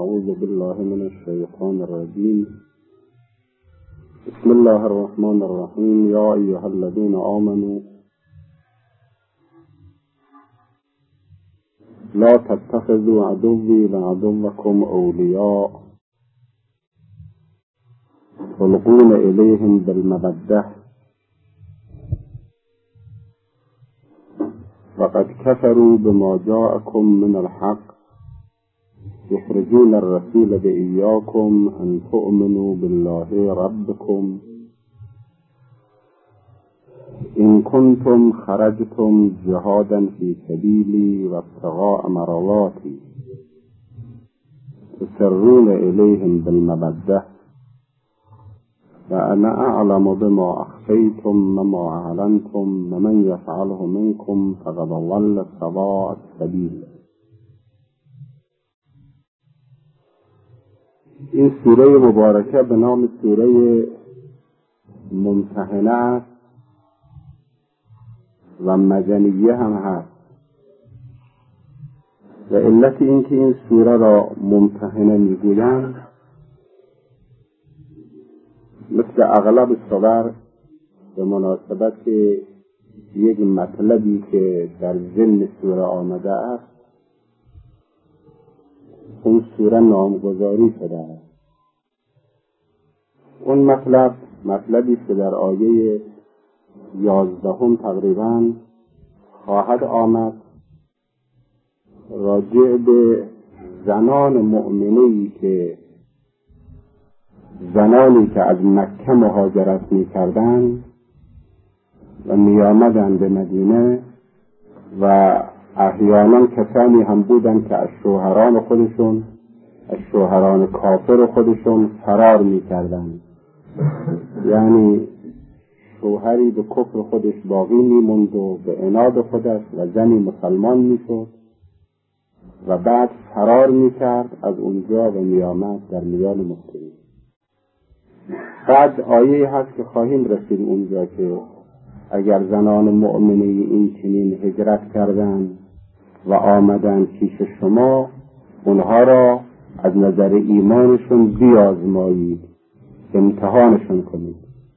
أعوذ بالله من الشيطان الرجيم. بسم الله الرحمن الرحيم. يا أيها الذين آمنوا لا تتخذوا عدوي وعدوكم أولياء تلقون إليهم بالمودة وقد كفروا بما جاءكم من الحق يخرجون الرسول بإياكم أن تؤمنوا بالله ربكم إن كنتم خرجتم جهادا في سبيلي وابتغاء مرضاتي تسرون إليهم بالمودة وأنا أعلم بما أخفيتم وما أعلنتم ومن يفعله منكم فقد ضل سواء السبيل. این سوره مبارکه به نام سوره ممتحنه است و مدنیه هم هست و علت این که این سوره را ممتحنه میگویند مثل اغلب سور به مناسبت یک مطلبی که در ضمن سوره آمده است اون سوره نامگذاری شده است. اون مطلبی که در آیه 11 تقریبا خواهد آمد راجع به زنانی که از مکه مهاجرت می‌کردند و می‌آمدند به مدینه و احیانا کسانی هم بودند که از شوهران کافر خودشون فرار می‌کردند، یعنی شوهری به کفر خودش باقی می‌ماند و به عناد خودش و زنی مسلمان می‌شد و بعد فرار می‌کرد از اونجا و می‌آمد در میان مسلمین. بعد آیه هست که خواهیم رسید اونجا که اگر زنان مؤمنه این چنین هجرت کردند و آمدن پیش شما اونها را از نظر ایمانشون بیازمایید، امتحانشون کنید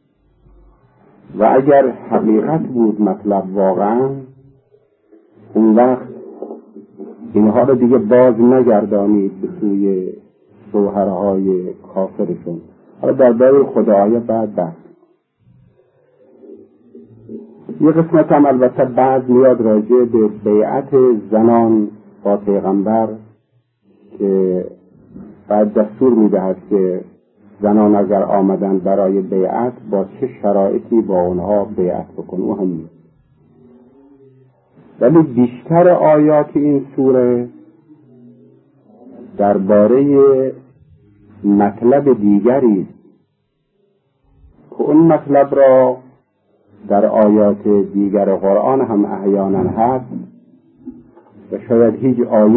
و اگر حقیقت بود مطلب واقعا اون وقت اینها را دیگه باز نگردانید به سوی شوهرهای کافرشون. حالا درباره خدای بعد یه قسمت هم البته بعد میاد راجع به بیعت زنان با پیغمبر که بعد دستور میدهد که زنان اگر آمدن برای بیعت با چه شرایطی با اونها بیعت بکن. او هم ولی بیشتر آیات این سوره درباره مطلب دیگری که اون مطلب را در آیات دیگر قرآن هم احیانا هست و شاید هیچ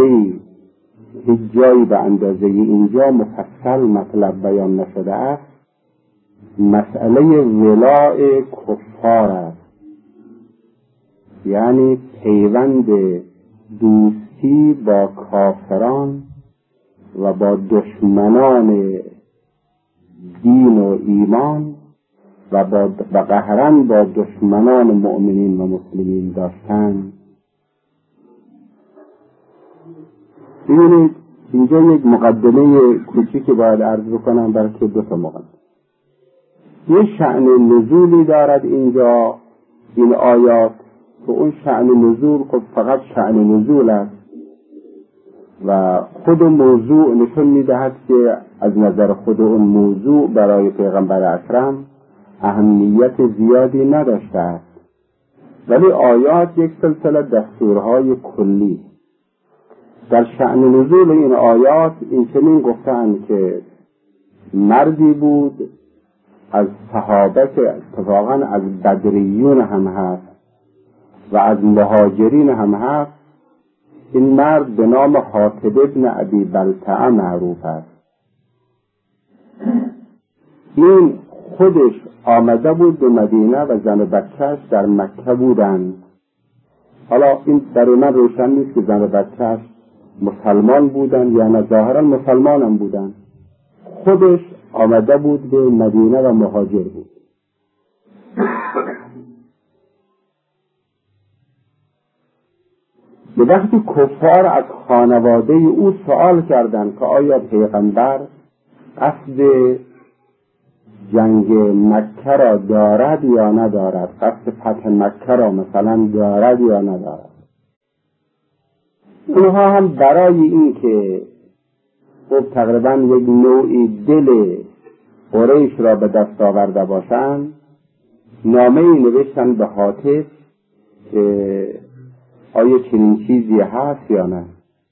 جایی به اندازه اینجا مفصل مطلب بیان نشده است. مسئله ولاء کفار است، یعنی پیوند دوستی با کافران و با دشمنان دین و ایمان و قهرن با دشمنان مؤمنین و مسلمین داشتن. ببینید اینجا یک مقدمه کوچیکی باید عرض بکنم برای که 2 مقدمه. یه شأن نزولی دارد اینجا این آیات که اون شأن نزول خود فقط شأن نزول است و خود موضوع نشون میدهد که از نظر خود اون موضوع برای پیغمبر اکرم اهمیت زیادی نداشته است، ولی آیات یک سلسله دستورهای کلی. در شأن نزول این آیات این چنین گفتند که مردی بود از صحابه که اتفاقا از بدریون هم هست و از مهاجرین هم هست. این مرد به نام حاطب ابن ابی بلتعه معروف است. این خودش آمده بود به مدینه و زن و بچهش در مکه بودند. حالا این برای من روشن نیست که زن و بچهش مسلمان بودن یا نه ظاهرا مسلمان هم بودن. خودش آمده بود به مدینه و مهاجر بود. به وقتی کفار از خانواده او سوال کردند که آیا پیغمبر قصد جنگ مکه را دارد یا ندارد، قصد فتح مکه را مثلا دارد یا ندارد، اونها هم برای این که خب تقریبا یک نوعی دل قریش را به دست آورده باشند نامه‌ای نوشتن به حاطب که آیا چنین چیزی هست یا نه.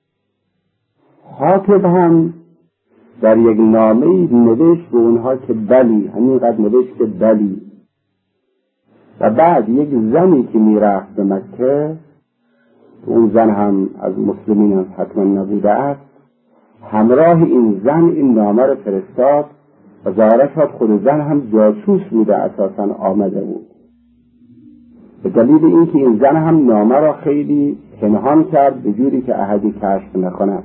حاطب هم در یک نامه‌ای نوشت به اونها که بلی، همینقدر نوشت که بلی. و بعد یک زنی که میرفت به مکه، اون زن هم از مسلمین هم حتما نبوده است، همراه این زن این نامه رو فرستاد و ظاهرش خود زن هم جاسوس بوده، اساسا آمده بود. به دلیل اینکه این زن هم نامه را خیلی پنهان کرد به جوری که احدی کشف نکند.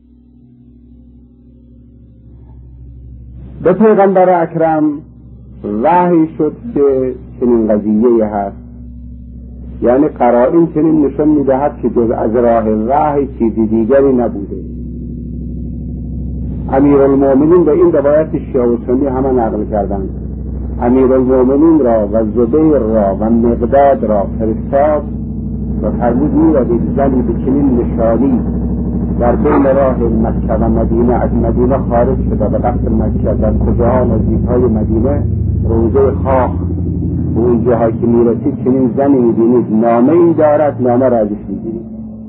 به پیغمبر اکرم وحی شد که چنین قضیه هست، یعنی قرائن چنین نشان میدهد که جز از راه وحی چیزی دیگری نبوده. امیرالمومنین به این روایت شیعه و سنی همه نقل کردند. امیرالمومنین را و زبیر را و مقداد را فرستاد و فرمود می‌روید زنی به چنین نشانی در بین راه مکه و مدینه از مدینه خارج شده به قصد مکه، در کجاها نزدیک‌های مدینه روضه خاک و اون جاها که میرسید چنین زنی می‌بینید نامه‌ای دارد، نامه را ازش می‌گیرید.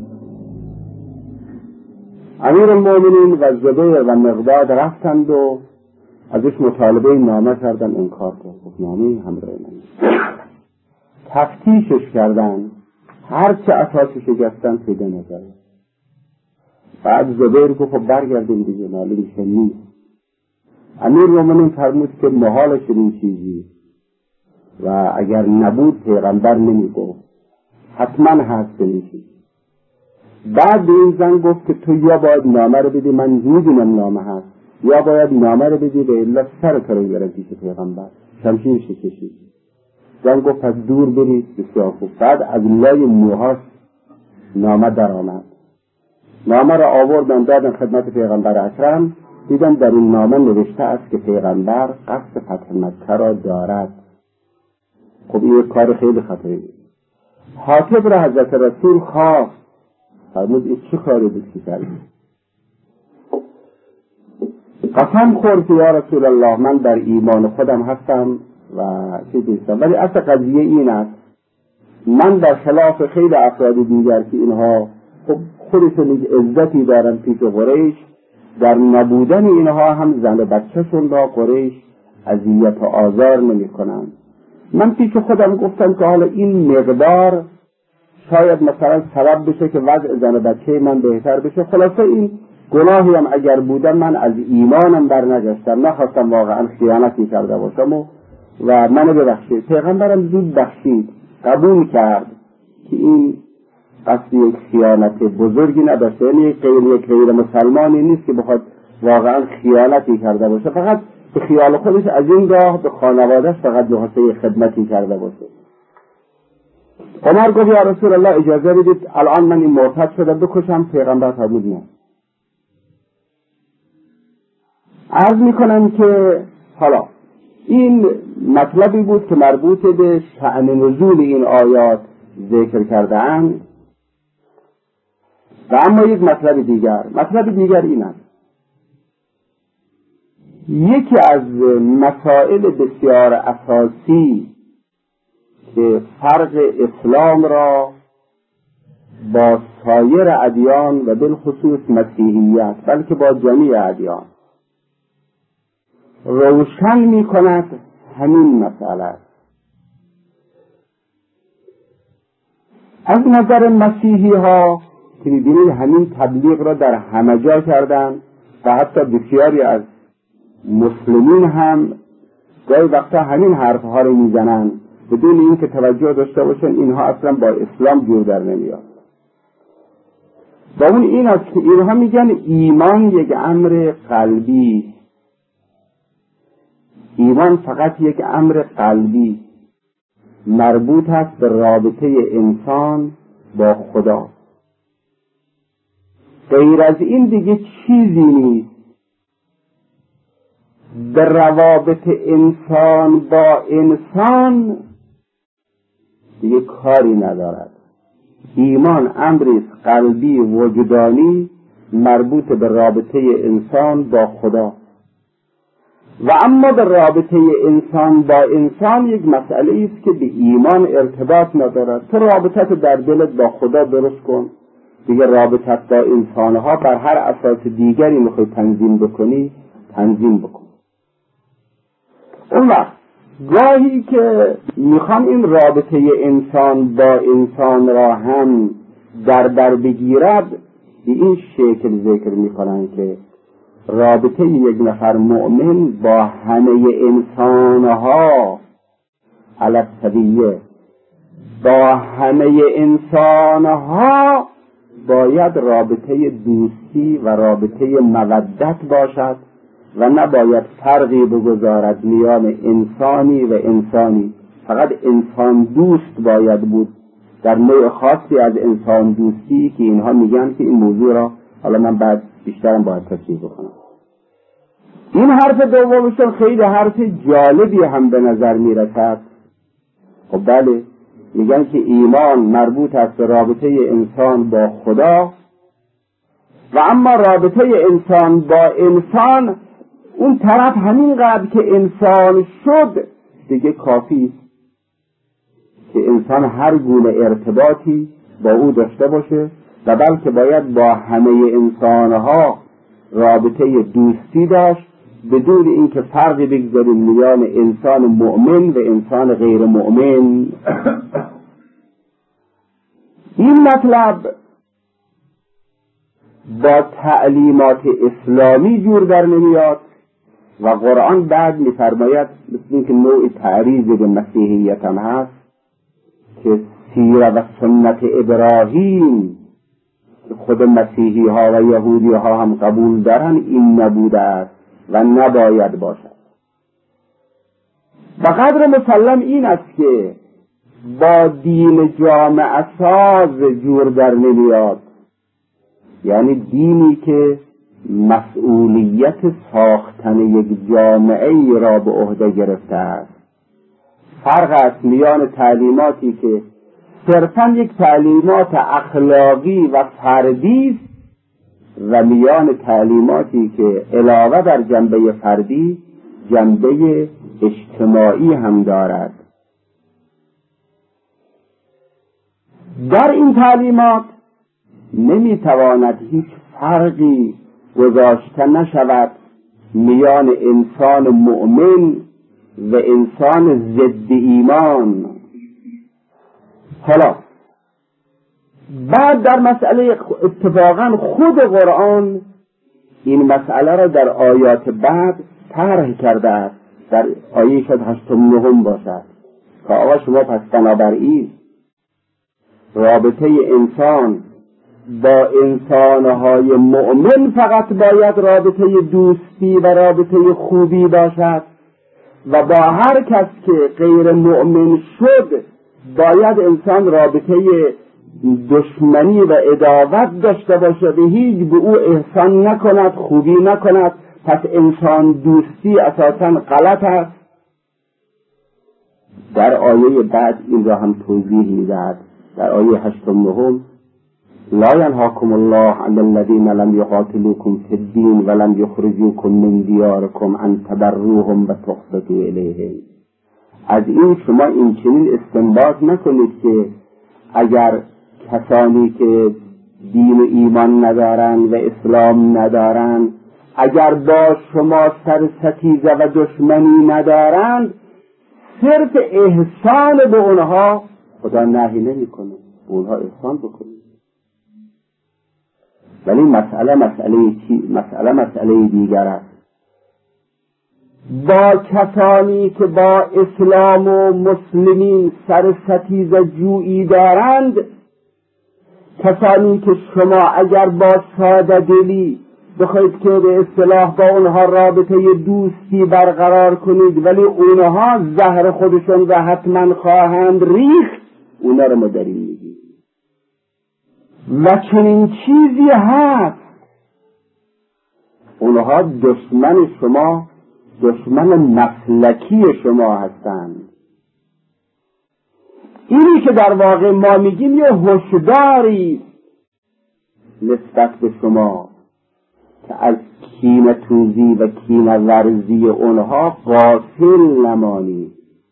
امیرالمومنین و زبیر و مقداد رفتند و ازش مطالبه نامه کردن، انکار کرد. نامه همراه من. تفتیشش کردن، هر چه اساسی شکستن پیدا نکردن. بعد زبیر گفت خب برگردیم دیگه، معلوم که نیست. امیرالمومنین فرمود که محال چنین چیزی و اگر نبود پیغمبر نمیگفت، حتما هست چنین چیزی. بعد به این زن گفت که تو یا باید نامه رو بدی، من میدونم نامه هست، یا باید نامه رو بدی به علت سر تو رو بیارم پیش پیغمبر، شمشیر کشید. زن گفت پس دور برید. بسیار خوب. بعد از لای موهاش نامه در آمد. نامه را آوردن دادن خدمت پیغمبر اکرم، دیدن در این نامه نوشته است که پیغمبر قصد فتح مکه را دارد. خب این یک کار خیلی خطری بود. حاطب را حضرت رسول خواست، فرمود این چه کاری بود که کردی؟ قسم خورد که یا رسول الله من در ایمان خودم هستم و چیزی هستم، ولی اصل قضیه این است من در خلاف خیلی افراد دیگر که اینها خب خودشون عزتی دارن پیش قریش، در نبودن اینها هم زن و بچه‌شون را قریش اذیت و آزار نمی کنن. من پیش خودم گفتم که حالا این مقدار شاید مثلا سبب بشه که وضع زن و بچه من بهتر بشه. خلاصه این گناهی هم اگر بودم من از ایمانم بر نگشتم، نخواستم واقعا خیانتی کرده باشم و منو ببخشید. پیغمبرم زود بخشید، قبول کرد که این قصد یک خیانت بزرگی نداشته، یعنی یک غیر مسلمانی نیست که بخواد واقعا خیانتی کرده باشه، فقط به خیال خودش از این راه به خانوادهش فقط جهاسته خدمتی کرده باشه. عمر گفت یا رسول الله اجازه بدید الان من این مرتد شده بکشم. پیغمبر فرمود نه. عرض میکنم که حالا این مطلبی بود که مربوط به شأن نزول این آیات ذکر کرده اند. و اما یک مطلب دیگر این است، یکی از مسائل بسیار اساسی که فرق اسلام را با سایر ادیان و بالخصوص مسیحیت بلکه با جمیع ادیان روشن می کند همین مسئله است. از نظر مسیحی ها که می‌بینید همین تبلیغ را در همه جا کردن و حتی بسیاری از مسلمین هم گاهی وقتا همین حرفها رو میزنن بدون اینکه توجه داشته باشن اینها اصلا با اسلام جور در نمیاد. و اون این است که اینها میگن ایمان یک امر قلبی، ایمان فقط یک امر قلبی مربوط است به رابطه انسان با خدا، غیر از این دیگه چیزی نیست. به روابط انسان با انسان دیگه کاری ندارد. ایمان امری قلبی وجدانی مربوط به رابطه انسان با خدا، و اما به رابطه انسان با انسان یک مسئله است که به ایمان ارتباط ندارد. تو رابطت در دلت با خدا درست کن، دیگه رابطت با انسانها بر هر اساس دیگری میخوای تنظیم بکنی تنظیم بکن. اون وقت گاهی که میخوان این رابطه انسان با انسان را هم در بگیرد، به این شکل ذکر میکنن که رابطه یک نفر مؤمن با همه انسانها علی السویه، با همه انسانها باید رابطه دوستی و رابطه مودت باشد و نباید فرقی بگذارد میان انسانی و انسانی. فقط انسان دوست باید بود، در نوع خاصی از انسان دوستی که اینها میگن که این موضوع را حالا من بعد بیشترم باید تصحیح بکنم. این حرف دومشون خیلی حرف جالبی هم به نظر میرسد. خب بله، میگن که ایمان مربوط است به رابطه انسان با خدا، و اما رابطه انسان با انسان اون طرف همینقدر که انسان شد دیگه کافی است که انسان هر گونه ارتباطی با او داشته باشه، و بلکه باید با همه انسانها رابطه دوستی داشت بدون اینکه فرقی بگذاریم میان انسان مؤمن و انسان غیر مؤمن. این مطلب با تعلیمات اسلامی جور در نمیاد و قرآن بعد میفرماید، مثل اینکه نوع تعریض به مسیحیت هم هست، که سیره و سنت ابراهیم که خود مسیحی ها و یهودی ها هم قبول دارن این نبوده است و نباید باشد. و قدر مسلم این است که با دین جامعه ساز جور در نمیاد، یعنی دینی که مسئولیت ساختن یک جامعه ای را به عهده گرفته است. فرق است میان تعلیماتی که صرفاً یک تعلیمات اخلاقی و فردی است و میان تعلیماتی که علاوه بر جنبه فردی جنبه اجتماعی هم دارد. در این تعلیمات نمیتواند هیچ فرقی گذاشته نشود میان انسان مؤمن و انسان ضد ایمان. حالا بعد در مسئله اتفاقا خود قرآن این مسئله را در آیات بعد طرح کرده است، در آیه 89 باشد که آقا شما پس بنابراین رابطه انسان با انسانهای مؤمن فقط باید رابطه دوستی و رابطه خوبی باشد و با هر کس که غیر مؤمن شد باید انسان رابطه دشمنی و عداوت داشته باشد، هیچ به او احسان نکند، خوبی نکند. پس انسان دوستی اساساً غلط است. در آیه بعد این را هم توضیح می‌دهد، در آیه 89: لا ینهاکم الله عن الذین لم یقاتلوکم فی الدین ولم یخرجوکم من دیارکم ان تبروهم و تقسطوا الیهم. از این شما این چنین استنباط نکنید که اگر کسانی که دین و ایمان ندارند و اسلام ندارند اگر با شما سر ستیزه و دشمنی ندارند صرف احسان به اونها خدا نهی نمی‌کنه، به اونها احسان بکنید. ولی مسئله دیگر است. با کسانی که با اسلام و مسلمین سر ستیزه جویی دارند کسانی که شما اگر با ساده دلی بخواید که به اصطلاح با اونها رابطه دوستی برقرار کنید، ولی اونها زهر خودشون و حتما خواهند ریخت، اونا رو ما داریم میگیم. و چنین چیزی هست. اونها دشمن شما، دشمن مسلکی شما هستند. اینی که در واقع ما میگیم یه هشداری نسبت به شما که از کینه توزی و کینه ورزی اونها غافل نمانید.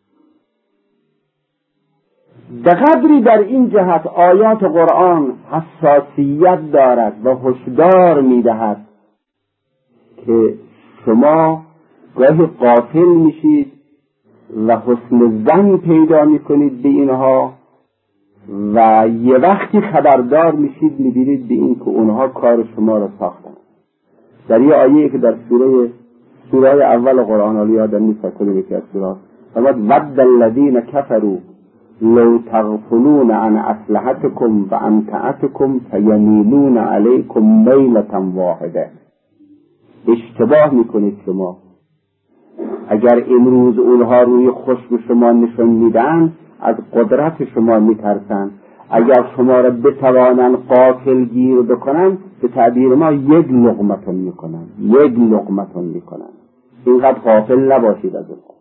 به قدری در این جهت آیات قرآن حساسیت دارد و هشدار میدهد که شما گاهی غافل میشید و حسن ظن پیدا میکنید به اینها و یه وقتی خبردار میشید میبینید به این که اونها کار شما را ساختن. در یه آیه که در سوره اول قرآن، حالا یادم نیست کدوم یکی از سوره، فرمود ود الذین کفروا لو تغفلون عن اسلحتکم و امتعتکم فیمیلون علیکم میلة واحده. اشتباه میکنید شما. اگر امروز اونها روی خشم شما نشون میدن، از قدرت شما میترسن. اگر شما را بتوانن غافل گیر بکنن، به تعبیر ما یک لقمتون میکنن. اینقدر غافل نباشید از اونها.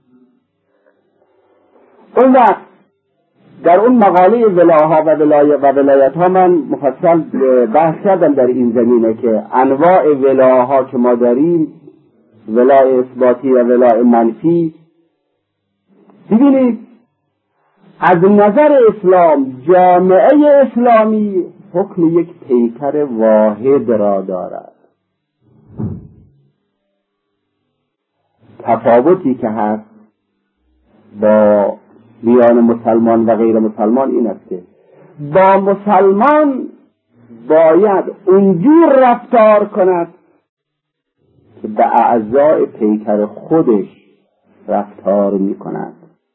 اون وقت در اون مقاله ولاها و ولایت ها من مفصل بحث کردم در این زمینه که انواع ولاها که ما داریم، ولای اثباتی و ولای منفی. ببینید از نظر اسلام جامعه اسلامی حکم یک پیکر واحد را دارد. تفاوتی که هست با میان مسلمان و غیر مسلمان این است که با مسلمان باید اونجور رفتار کند که به اعضای پیکر خودش رفتار می کند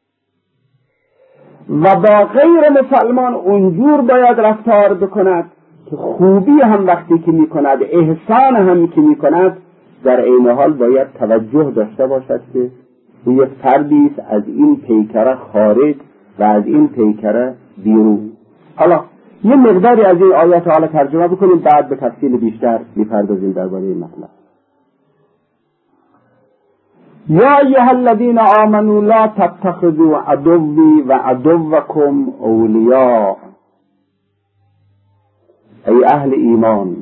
و با غیر مسلمان اونجور باید رفتار بکند که خوبی هم وقتی که می کند، احسان هم که می کند، در عین حال باید توجه داشته باشد که یه فردی است از این پیکره خارج و از این پیکره بیرون. حالا یه مقداری از این آیات حالا ترجمه بکنیم، بعد به تفصیل بیشتر می‌پردازیم درباره این مطلب. یا ایها الذین آمنوا لا تتخذوا عدوی و عدوکم اولیاء. ای اهل ایمان،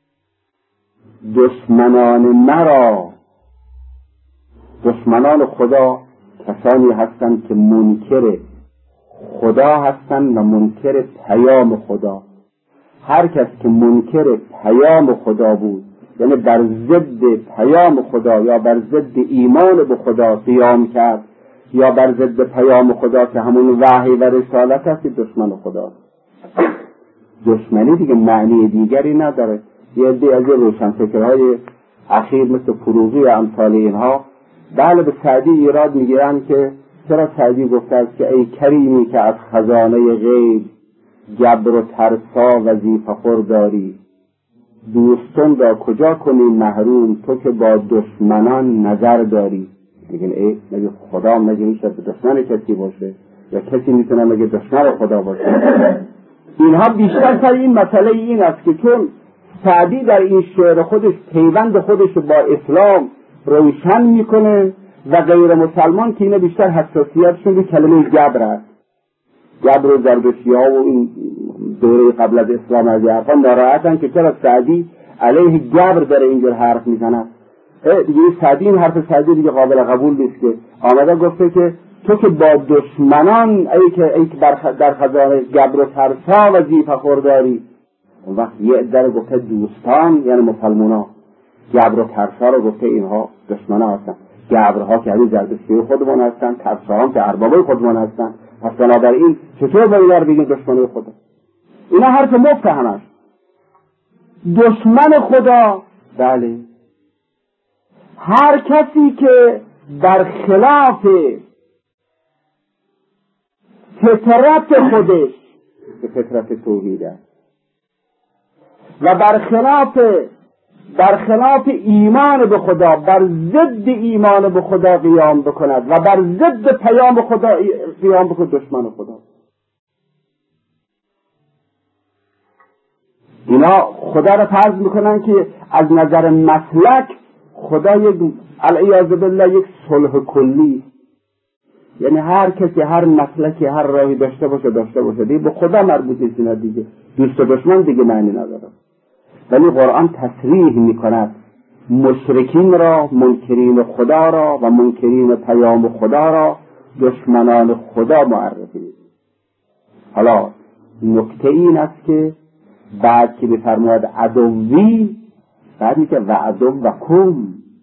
دشمنان مرا، دشمنان خدا کسانی هستند که منکر خدا هستند و منکر پیام خدا. هر کس که منکر پیام خدا بود، یعنی بر ضد پیام خدا یا بر ضد ایمان به خدا قیام کرد یا بر ضد پیام خدا که همون وحی و رسالت است، دشمن خدا. دشمنی دیگه معنی دیگری نداره. یه عده از روشنفکرهای اخیر مثل فروغی و امثال اینها بله به سعدی ایراد میگیرن که چرا سعدی گفته است که ای کریمی که از خزانه غیب جبر و ترسا وظیفه خور داری، دوستان را کجا کنی محروم تو که با دشمنان نظر داری. میگن ای مگه خدا مگه میشه دشمن کسی باشه یا کسی میتونه مگه دشمن خدا باشه؟ اینها بیشتر سر این مسئله این است که چون سعدی در این شعر خودش پیوند خودش با اسلام روشن میکنه و غیر مسلمان که اینا بیشتر حساسیتشون به کلمه جبر است. جبر و زردشتی ها و این دوره قبل از اسلام از حرفان ناراحتن که چرا سعدی علیه جبر داره اینجور حرف میزنه. دیگه سعدی، این حرف سعدی دیگه قابل قبول نیست که آمده گفته که تو که با دشمنان ای که در خزانه جبر و ترسا وظیفه خور داری. اون وقت یه عده گفته دوستان یعنی مسلمونا، جبر و ترسا رو گفته اینها دشمنا هستن. جبرها که همین زردشتی خودمون هستن، ترسا هم که اربابای خودمون هستن. پس بنابراین چطور با اینا رو بگیم دشمنای خدا؟ اینا حرف مفت همش. دشمن خدا بله هر کسی که در خلاف فطرت خودش، به فطرت توحید است، و برخلاف ایمان به خدا، بر ضد ایمان به خدا قیام بکند و بر ضد پیام خدا قیام بکند، دشمن خدا. اینا خدا را فرض میکنن که از نظر مسلک خدا یک العیاذ بالله یک صلح کلی، یعنی هر کسی هر مسلکی هر راهی داشته باشه دیگه به خدا مربوط نیست دیگه، دوست و دشمن دیگه معنی نداره. ولی قرآن تصریح میکند مشرکین را، منکرین خدا را و منکرین پیام خدا را دشمنان خدا معرفی می‌کند. حالا نکته این است که بعد که بفرماید عدوی، بعد میگه و عدوکم،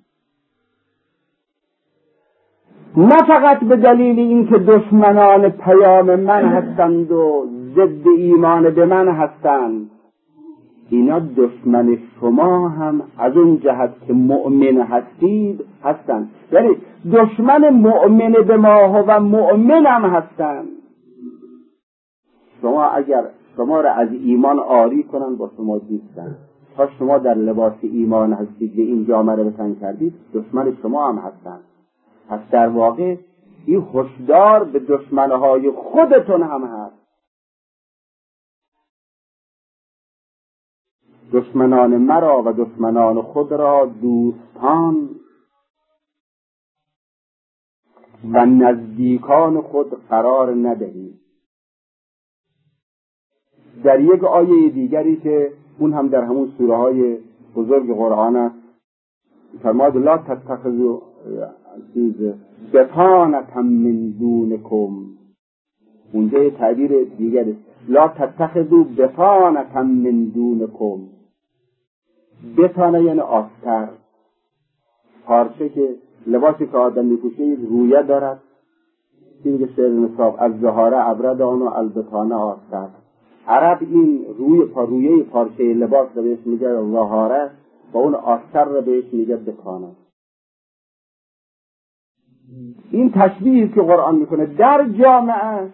نه فقط به دلیل اینکه دشمنان پیام من هستند و ضد ایمان به من هستند، اینا دشمن شما هم از اون جهت که مؤمن هستند، یعنی دشمن مؤمن به ما و مؤمن هم هستند. شما اگر شما را از ایمان عاری کنن با شما دوستن، تا شما در لباس ایمان هستید به این جامعه را بتن کردید، دشمن شما هم هستند. پس در واقع این هشدار به دشمنهای خودتون هم هست. دشمنان مرا و دشمنان خود را دوستان و نزدیکان خود قرار ندهید. در یک آیه دیگری که اون هم در همون سوره های بزرگ قرآن است، فرمود لا تتخذوا بطانة من دونکم. اونجا تعبیر دیگری لا تتخذوا بطانة من دونکم. بطانه یعنی آستر، پارچه که لباسی که آدم میپوشه رویه دارد، این که شعر نصاب از زهاره عبرد آن و البطانه آستر. عرب این رویه پارچه لباس رو بهش میگه زهاره و اون آستر رو بهش میگه بطانه. این تشبیهی که قرآن میکنه در جامعه،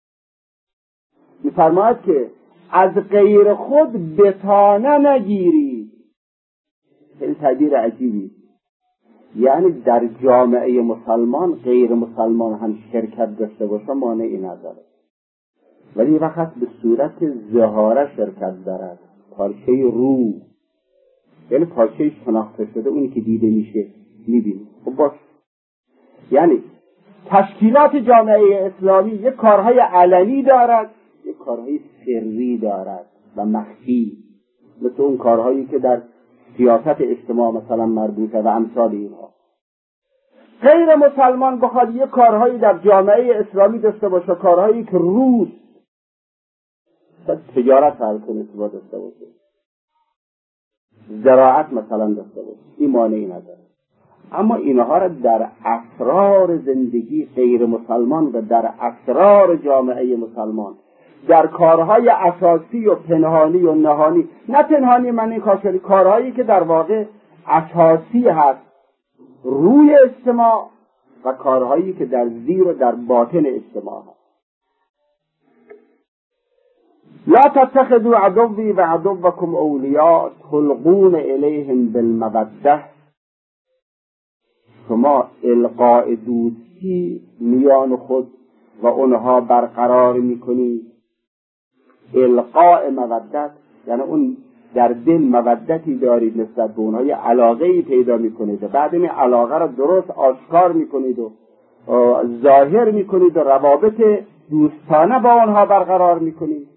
میفرماید که از غیر خود بطانه نگیرید. این تعبیر عجیبی، یعنی در جامعه مسلمان غیر مسلمان هم شرکت داشته باشه مانعی نداره، ولی وقت به صورت ظهاره شرکت دارد، پارچه رو، یعنی پارچه شناخته شده، اونی که دیده میشه میبینی. خب باش، یعنی تشکیلات جامعه اسلامی یک کارهای علنی دارد، یک کارهای سری دارد و مخفی، مثل اون کارهایی که در سیاست اجتماع مثلا مربوطه و امثال اینها. غیر مسلمان بخواد یک کارهایی در جامعه اسلامی داشته باشه، کارهایی که روز تجارت فرق داشته باشه، زراعت مثلا داشته باشه، این مانعی نداره. اما اینها را در اسرار زندگی غیر مسلمان و در اسرار جامعه مسلمان، در کارهای اساسی و پنهانی و نهانی، نه پنهانی من این کاشری، کارهایی که در واقع اساسی هست روی اجتماع و کارهایی که در زیر و در باطن اجتماع هست. لا تتخذوا عدوی و عدوکم اولیاء تلقون الیهم بالموده. شما القاء دوستی میان خود و اونها برقرار میکنید. القاء مودت یعنی اون در دل مودتی دارید نسبت به اونها، یه علاقه‌ای پیدا میکنید و بعد این علاقه را درست آشکار میکنید و ظاهر میکنید و روابط دوستانه با اونها برقرار میکنید.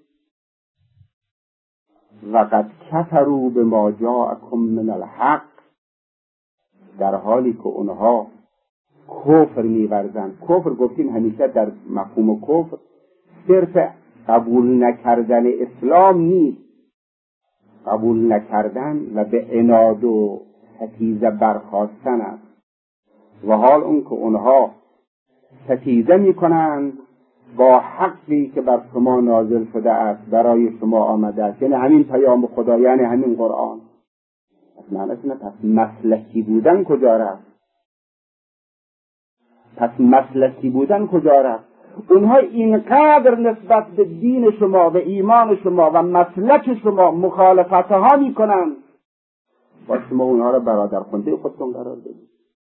وقد کفروا بما جاءکم من الحق، در حالی که اونها کفر می‌ورزند. کفر گفتیم همیشه در مفهوم کفر صرف قبول نکردن اسلام نیست، قبول نکردن و به عناد و ستیزه برخاستن است. و حال اون که اونها ستیزه می‌کنند با حقی که بر شما نازل شده است، برای شما آمده است، یعنی همین پیام خدا، یعنی همین قرآن. پس معنیش اینه پس مسلکی بودن کجا رفت؟ پس مسلکی بودن کجا رفت؟ اونها اینقدر نسبت به دین شما و ایمان شما و مسلک شما مخالفتها میکنن، با شما اونها را برادر خونده خودتون قرار بدید.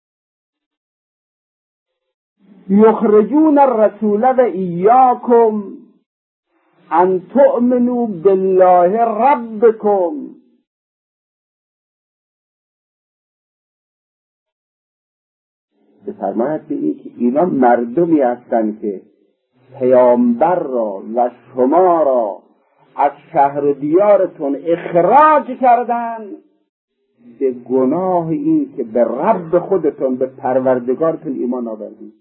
یخرجون الرسول و ایاکم ان تؤمنوا بالله ربکم. بفرماید که اینا مردمی هستند که پیامبر را و شما را از شهر و دیارتون اخراج کردن به گناه این که به رب خودتون، به پروردگارتون ایمان آوردید.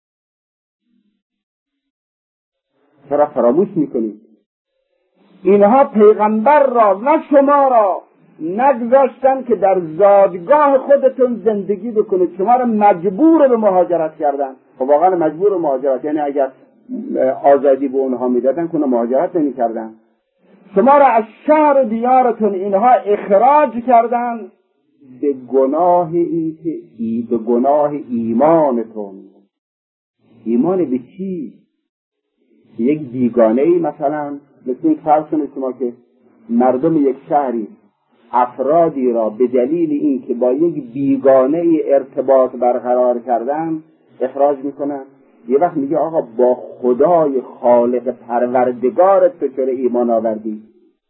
چرا فراموش میکنید؟ اینها پیغمبر را و شما را نگذاشتن که در زادگاه خودتون زندگی بکنید، شما را مجبور به مهاجرت کردن. خب واقعا مجبور به مهاجرت، یعنی اگر آزادی به اونها میدادن که مهاجرت نمی کردن. شما را از شهر و دیارتون اینها اخراج کردن به گناه به گناه ایمانتون. ایمان به چی؟ یک بیگانه ای مثلا، مثل این فرض کنید شما که مردم یک شهری افرادی را به دلیل این که با یک بیگانه ای ارتباط برقرار کردن اخراج میکنن. یه وقت میگه آقا با خدای خالق پروردگارت تو چرا ایمان آوردی؟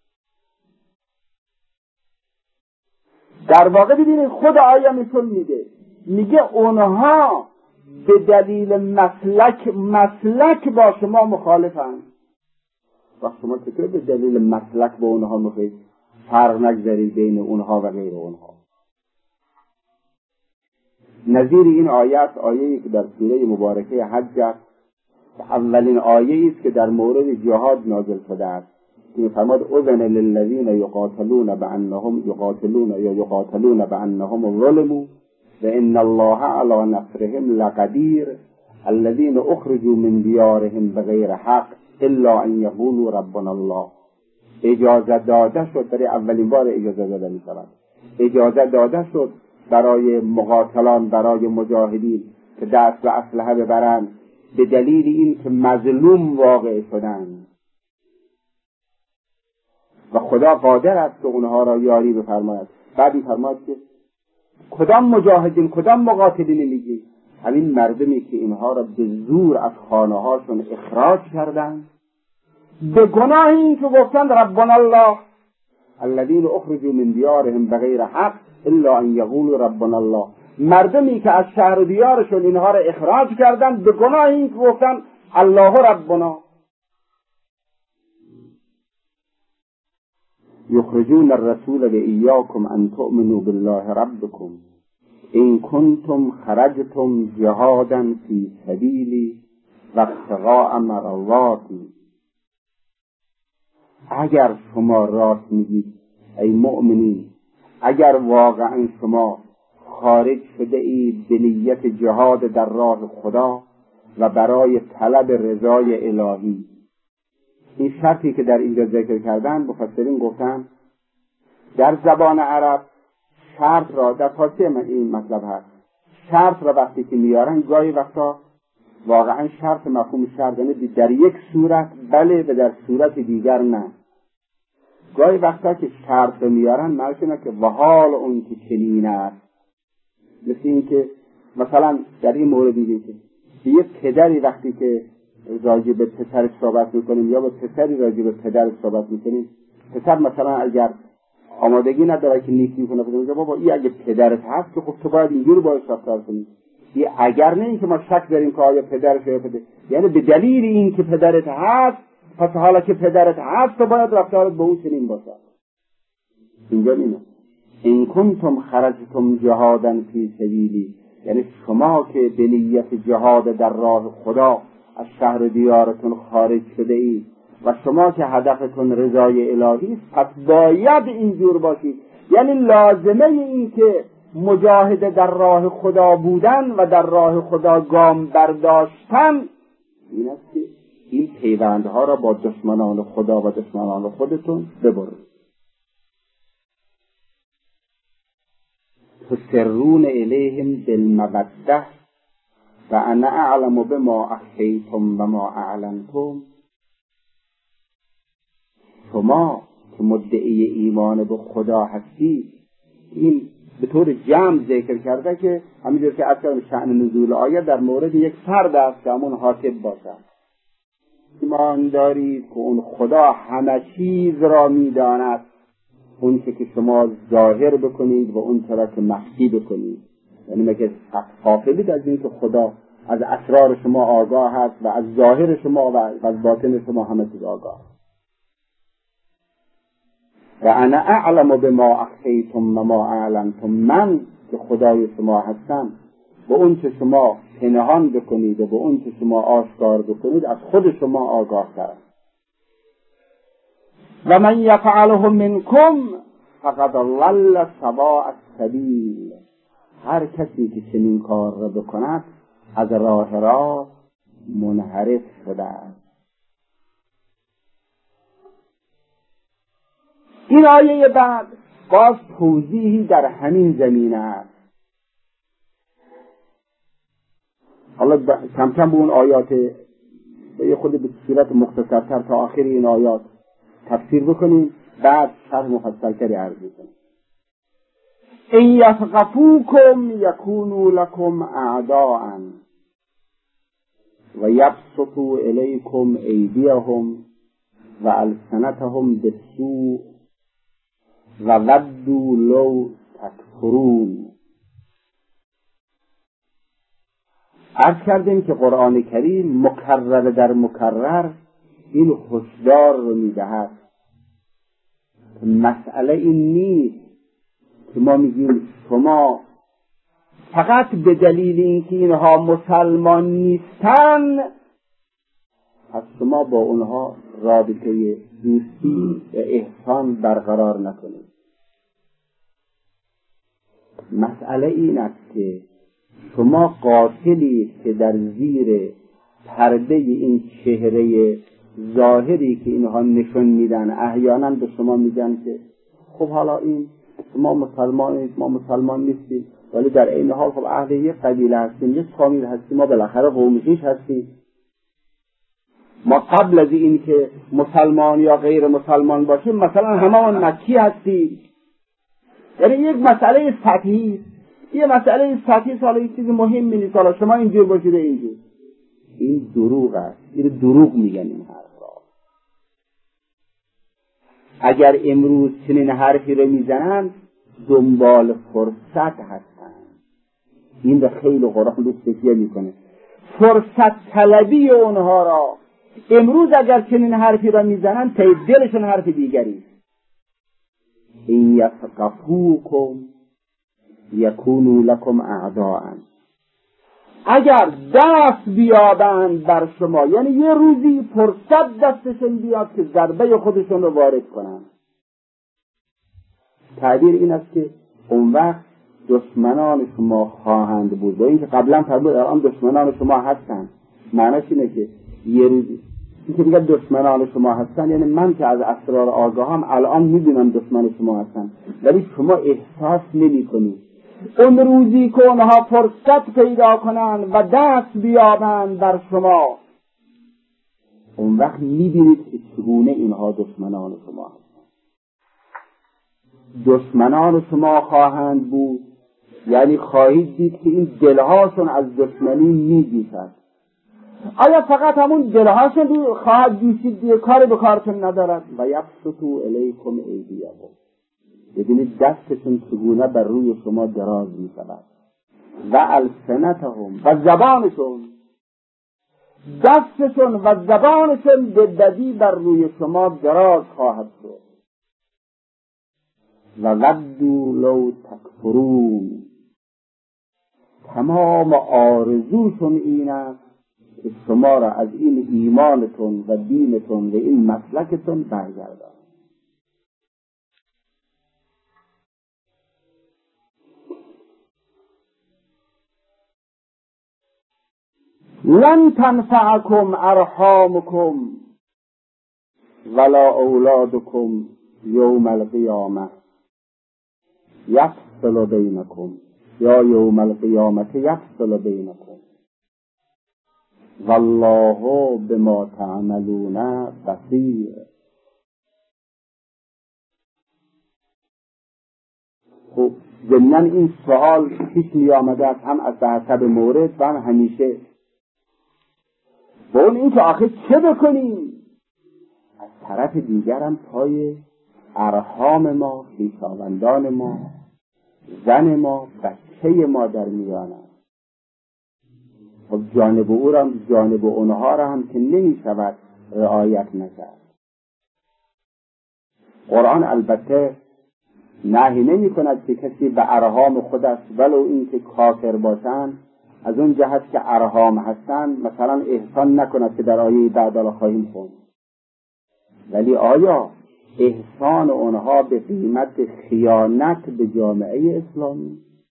در واقع ببینید خود آیه میتون میگه اونها به دلیل مسلک با شما مخالفن. و شما چطور به دلیل مسلک با اونها میخواید فرق نگذارید بین اونها و غیر اونها؟ نظیر این آیه که در سوره مبارکه حج است، اولین آیه است که در مورد جهاد نازل شده است که می‌فرماد اذن للذین یقاتلون بانهم ظلموا و ان الله علی نصرهم لقدیر الذین اخرجوا من دیارهم بغیر حق الا ان یقولوا ربنا الله. اجازه داده شد، برای اولین بار اجازه داده می‌شود، اجازه داده شد برای مقاتلان، برای مجاهدین که دست به اسلحه ببرند به دلیل این که مظلوم واقع شدند و خدا قادر است که اونها را یاری بفرماید. بعد می‌فرماید که کدام مجاهدین کدام مقاتلین میگی؟ همین مردمی که اینها را به زور از خانه‌هاشون اخراج کردند به گناه این که گفتند ربنا الله الذین اخرجوا من دیارهم بغیر حق الا ان یقولوا ربنا الله. مردمی که از شهر و دیارشون اینها را اخراج کردند به گناه این که گفتند الله ربنا. یخرجون الرسول و ایاکم ان تؤمنوا بالله ربکم ان کنتم خرجتم جهادا فی سبیلی و ابتغاء مرضاتی. اگر شما راست میگید ای مؤمنین، اگر واقعا شما خارج شده اید به نیت جهاد در راه خدا و برای طلب رضای الهی. این شرطی که در اینجا ذکر کردن مفسرین گفتن در زبان عرب شرط را در فارسی این مطلب هست، شرط را وقتی که میارن گاهی وقتا واقعا شرط مفهوم شرط یعنی در یک صورت بله و در صورت دیگر نه. گاهی وقتا که شرط میارن معنیش اینه که و حال اون که چنین است. مثل این که مثلا در این مورد میگه که یه پدری وقتی که راجع به پسرش صحبت میکنیم یا به پسری راجع به پدرش صحبت میکنیم، پسر مثلا اگر آمادگی نداره که نیکی کنه بگه بابا این اگه پدرت هست که خب تو باید اینجوری باید رفتار کنی. این اگر نه این که ما شک داریم که آیا پدرش یا پدر، یعنی به دلیل این که پدرت هست پس حالا که پدرت هست تو باید رفتارت به اون چنین باشه. اینجا اینه ان کنتم خرجتم جهادا فی سبیلی، یعنی شما که به نیت جهاد در راه خدا از شهر دیارتون خارج شده اید و شما که هدفتون رضای الهی است پس باید اینجور باشید. یعنی لازمه این که مجاهد در راه خدا بودن و در راه خدا گام برداشتن این است که این پیوندها را با دشمنان خدا و دشمنان خودتون ببرید. تسرون الیهم بالموده و انا اعلم بما اخفیتم و ما اعلنتم. شما که مدعی ایمان به خدا هستی، این به طور جمع ذکر کرده که همینجور که اصلا شأن نزول آیه در مورد یک فرد است که همون حاطب باشد. ایمان دارید که اون خدا همه چیز را میداند، اون که شما ظاهر بکنید و اون چرا که مخفی بکنید. یعنی مگه غافلید از این که خدا از اسرار شما آگاه است و از ظاهر شما و از باطن شما همه چیز آگاه. و انا اعلم بما اخفیتم و ما اعلنتم. من که خدای شما هستم، به اون که شما پنهان بکنید و به اون که شما آشکار بکنید از خود شما آگاه ترم. و من یفعله منکم فقد ضل سواء السبیل. هر کسی که چنین کار را بکند از راه راست منحرف شده است. این آیه بعد باز توضیحی در همین زمینه است. حالا کم کم به اون آیات به خود به صورت مختصرتر تا آخر این آیات تفسیر بکنیم، بعد شرح مفصل‌تری عرض کنیم. ان یثقفوکم یکونوا لکم اعداء و یبسطوا الیکم ایدیهم و السنتهم بالسوء و ودوا لو تکفرون. عرض کردیم که قرآن کریم مکرر در مکرر این هشدار رو میدهد. مسئله این نیست که ما میگیم شما فقط به دلیل اینکه اینها مسلمان نیستن پس شما با اونها رابطه دوستی و احسان برقرار نکنید. مسئله این است که شما قاتلی که در زیر پرده این چهره ظاهری که اینها نشون میدن احیانا به شما میگن که خب حالا این شما مسلمانید ما مسلمان نیستیم، ولی در این حال خب اهل یک قبیله هستیم، یک فامیل هستیم، ما بالاخره قوم خویش هستیم. ما قبل از این که مسلمان یا غیر مسلمان باشیم مثلا هممون مکی هستیم. یعنی یک مسئله سطحی، یه مسئله سطحی، حالا یک چیز مهمی نیست، حالا شما اینجور باشید اینجور. این دروغ است. این دروغ میگن این حرف را. اگر امروز چنین حرفی رو میزنن دنبال فرصت هستن. این به خیلی قرآن رو تکیه میکنه. فرصت طلبی اونها را امروز اگر چنین حرفی را میزنن تا دلشون حرف دیگری. این یثقفوکم یکونوا لکم اعداء. اگر دست بیابند بر شما، یعنی یه روزی فرصت دستشون بیاد که ضربه خودشون رو وارد کنن، تعبیر این است که اون وقت دشمنان شما خواهند بود. و این که قبلا فرمود الان دشمنان شما هستن، معنیش اینه که یه روزی این که دیگه دشمنان شما هستن یعنی من که از اسرار آگاهم الان میدونم دشمن شما هستن، ولی شما احساس نمی کنید. اون روزی که اونها فرصت پیدا کنن و دست بیابند بر شما، اون وقت میبینید که چگونه اینها دشمنان شما هستن. دشمنان شما خواهند بود، یعنی خواهید دید که این دلهاشون از دشمنی میجوشد. آیا فقط همون دلهاشون خواهد جوشید دیگه کاری به کارتون ندارد؟ و یبسطوا الیکم ایدیهم. ببینید دستشون چگونه بر روی شما دراز می‌شود. و السنتهم، و زبانشون، دستشون و زبانشون به بدی بر روی شما دراز خواهد شد. و ودوا لو تکفرون. تمام آرزوشون این است که شما را از این ایمانتون و دینتون و این مسلکتون برگردانند. لن تنفعكم ارحامكم ولا اولادكم یوم القیامه یفصل بینکم یا یوم القیامه یفصل بینکم. والله بما تعملون بصیر. خب ضمناً این سوال پیش می آمده است هم از حسب مورد و هم همیشه با اون این که آخه چه بکنیم. از طرف دیگر هم پای ارحام ما، خویشاوندان ما، زن ما، بچه ما در میان است. خب جانب او را جانب اونها را هم که نمی شود رعایت نکرد. قرآن البته نهی نمی کند که کسی به ارحام خودش ولو این که کافر باشند از اون جهت که ارحام هستند مثلا احسان نکند که در آیه بعد خواهیم خوند. ولی آیا احسان اونها به قیمت خیانت به جامعه اسلامی؟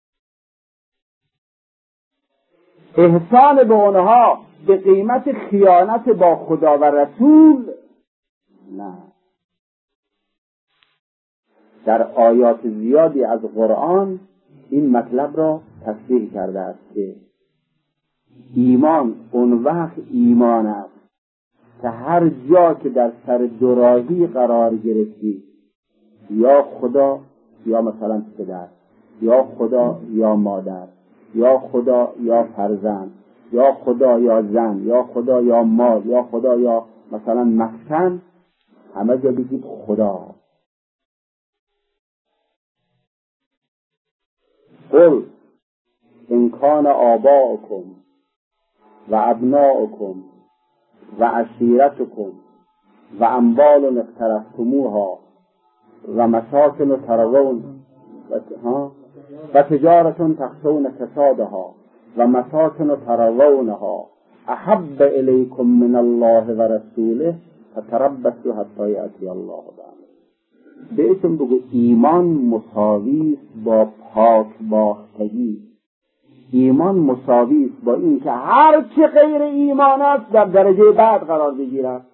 احسان به اونها به قیمت خیانت با خدا و رسول؟ نه. در آیات زیادی از قرآن این مطلب را تصریح کرده است که ایمان اون وقت ایمان است که هر جا که در سر دوراهی قرار گرفتی، یا خدا یا مثلا پدر، یا خدا یا مادر، یا خدا یا فرزند، یا خدا یا زن، یا خدا یا مال، یا خدا یا مثلا مسکن، همه جا بگید خدا. قل ان کان آباؤکم و ابناؤکم و عشیرتکم و اموال اقترفتموها و مساکن ترضون و تجارت تخشون کسادها و مساکن ترضونها احب الیکم من الله و رسوله فتربصوا حتی یأتی الله بامره. بهشون بگو ایمان مساوی است با پاک باختگی. ایمان مساوی است با این که هر چه غیر ایمان است در درجه بعد قرار بگیرد.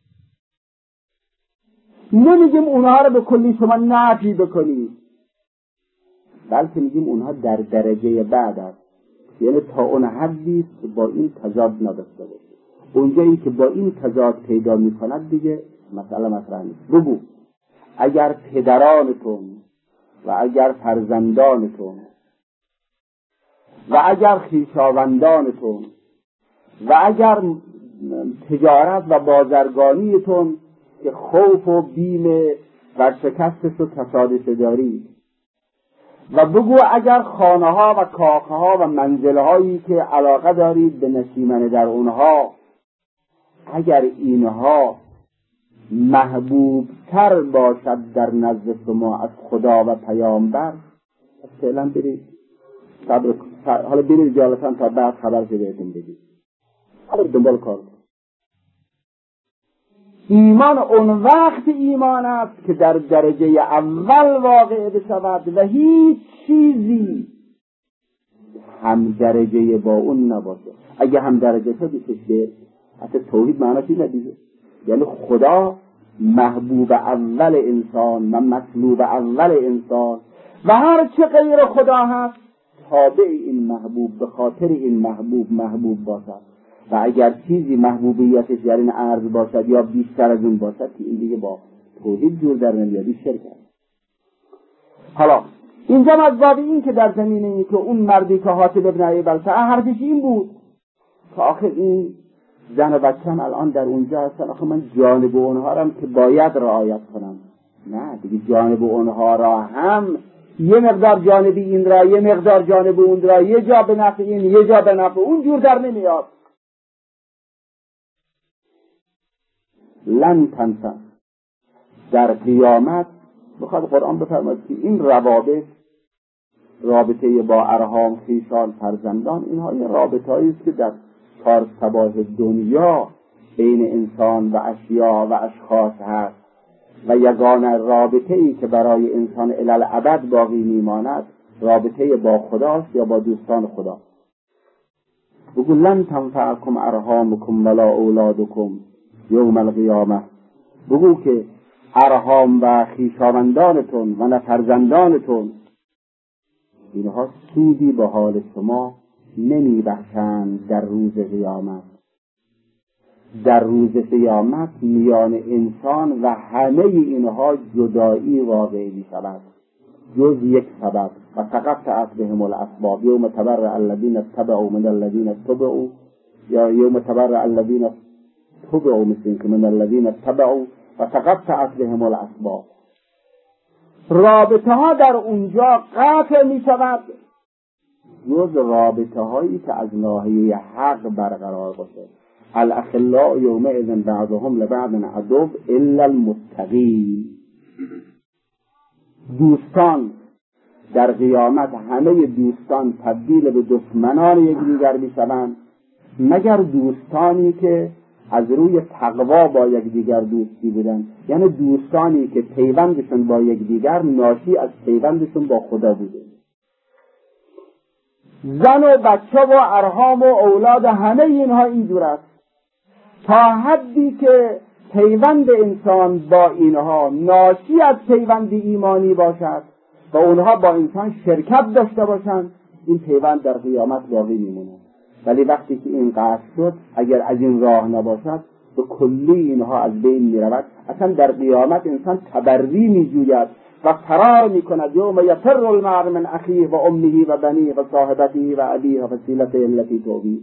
نمیگیم اونها رو به کلی شما نفی بکنید، بلکه میگیم اونها در درجه بعد است، یعنی تا اون حدی است که با این تضاد نداشته باشه. اونجایی که با این تضاد پیدا میکند دیگه مسئله مطرح نیست. بگو اگر پدرانتون و اگر فرزندانتون و اگر خویشاوندانتون و اگر تجارت و بازرگانیتون که خوف و بیم ورشکستش و کسادش دارید، و بگو اگر خانه ها و کاخه ها و منزل هایی که علاقه دارید به نشیمن در اونها، اگر اینها محبوب تر باشد در نزد شما از خدا و پیامبر، فعلا برید حالا برید جالتان تا بعد خبر که بهتون بگید. حالا دنبال کار. ایمان اون وقت ایمان است که در درجه اول واقع بشود و هیچ چیزی هم درجه با اون نباشه. اگه هم درجه شد که اصلا توحید معناش این ندیده، یعنی خدا محبوب اول انسان و مطلوب اول انسان و هر چه غیر خدا هست تابع این محبوب به خاطر این محبوب باشد. و اگر چیزی محبوبیتش در این عرض باشد یا بیشتر از اون باشد که این دیگه با توحید جور در نمیاد، شرک است. حالا اینجا از باب این که در زمینه این که اون مردی که حاتب ابن ابی بلتعه حرفش این بود که آخه این زن و بچه‌م الان در اونجا هستن، آخه من جانب اونها را که باید رعایت کنم. نه دیگه جانب اونها را هم یه مقدار جانب این را، یه مقدار جانب اون را، یه جا به نفع این، یه جا به نفع اون جور در نمیاد. لن تنسى در قیامت بخواد قرآن بفرماید که این روابط، رابطه با ارحام، خویشان، فرزندان، اینها یه رابطه‌ای است که در چار صباح دنیا بین انسان و اشیا و اشخاص هست و یگانه رابطه‌ای که برای انسان الی الابد باقی میماند رابطه با خداست یا با دوستان خدا. بگو لن تنفعکم ارحامکم ولا اولادکم یوم القیامه. بگو که ارحام و خویشاوندانتون و نه فرزندانتون اینها سودی به حال شما نمی بخشند در روز قیامت. در روز قیامت میان انسان و همه اینها جدایی واقع می شود جز یک سبب. و تقطعت بهم الاسباب یوم تبرأ الذین اتبعوا من الذین اتبعوا، یا یوم تبرأ الذین اتبعوا من الذین اتبعوا و تقطعت بهم الاسباب. رابطه ها در اونجا قطع می شود جز رابطه هایی که از ناحیه حق برقرار باشه. الاخلاء یومئذ بعضهم لبعض عدو الا المتقین. دوستان در قیامت همه دوستان تبدیل به دشمنان یکدیگر میشوند مگر دوستانی که از روی تقوا با یکدیگر دوستی بودند، یعنی دوستانی که پیوندشون با یکدیگر ناشی از پیوندشون با خدا بوده. زن و بچه و ارحام و اولاد همه اینها اینجور است. تا حدی که پیوند انسان با اینها ناشی از پیوند ایمانی باشد و اونها با انسان شرکت داشته باشند، این پیوند در قیامت باقی میمونه. ولی وقتی که این قطع شد، اگر از این راه نباشد، به کلی اینها از بین میرود. اصلا در قیامت انسان تبری میجوید و فرار میکند. یوم یفر المرء من اخیه و امه و بنیه و صاحبته و ابیه و فصیلته التی تؤویه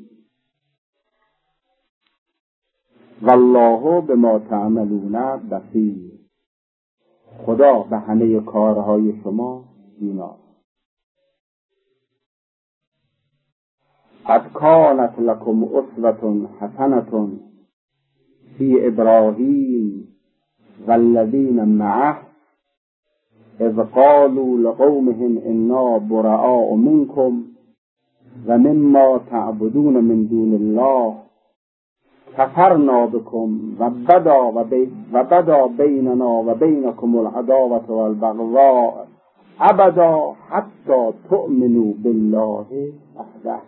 والله بما تعملون بصیر. خدا به همه کارهای شما بینا. قد کانت لکم اسوة حسنة فی ابراهیم والذین معه اذ قالوا لقومهم انا براء منکم و مما تعبدون من دون الله کفرنا بكم و بدا بیننا و بینکم العداوة والبغضاء ابدا حتی تؤمنوا بالله وحده.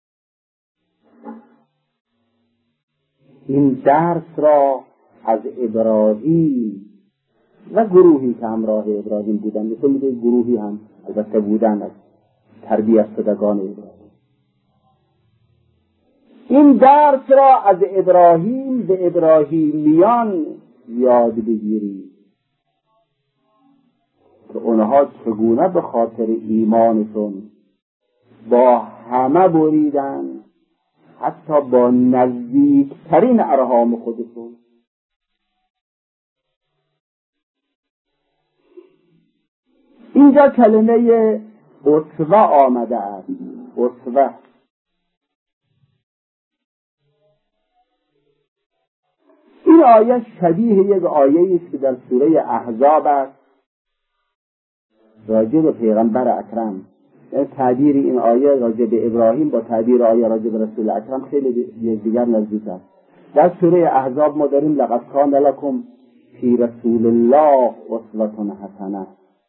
این درس را از ابراهیم و گروهی که همراه ابراهیم بودند، مثل گروهی هم البته بودند از تربیت شدگان ابراهیم، این درس را از ابراهیم به ابراهیمیان یاد بگیرید که اونها چگونه به خاطر ایمانشون با همه بریدن، حتی با نزدیکترین ارحام خودشون. اینجا کلمه اسوه آمده است. اسوه این آیه شبیه یک آیه است که در سوره احزاب است راجع به پیغمبر اکرم. تعبیر این آیه راجع به ابراهیم با تعبیر آیه راجع به رسول اکرم خیلی یکدیگر نزدیک است. در سوره احزاب ما داریم لقد کان لکم فی رسول الله اسوة حسنه.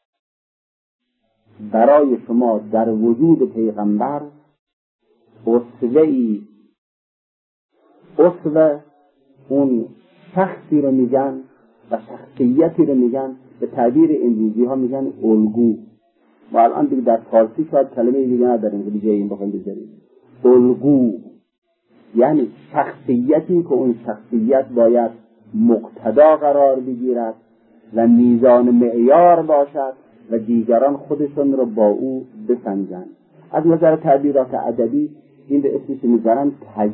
برای شما در وجود پیغمبر اسوه‌ای، اسوه اون شخصی رو میگن و شخصیتی رو میگن، به تعبیر امروزی ها میگن الگو. ما الان دیگه در فارسی شاید کلمه دیگه نداریم که دیگه این بخوایم بذاریم. الگو یعنی شخصیتی که اون شخصیت باید مقتدا قرار بگیرد و میزان معیار باشد و دیگران خودشون رو با او بسنجند. از نظر تعبیرات ادبی این به اسمش میذارن